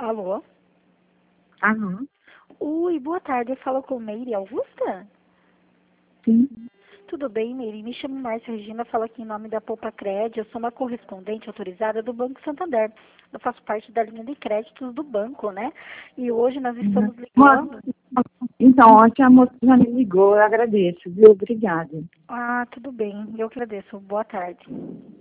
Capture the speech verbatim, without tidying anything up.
Alô? Aham, Oi, boa tarde. Eu falo com Meire Augusta? sim. Tudo bem, Meire? Me chamo Márcia Regina, falo aqui em nome da Poupa Cred. Eu sou uma correspondente autorizada do Banco Santander. Eu faço parte da linha de créditos do banco, né? E hoje nós Uhum. estamos Moça, ligando... então, ontem a moça já me ligou, eu agradeço, viu? Obrigada. Ah, tudo bem. Eu agradeço. Boa tarde.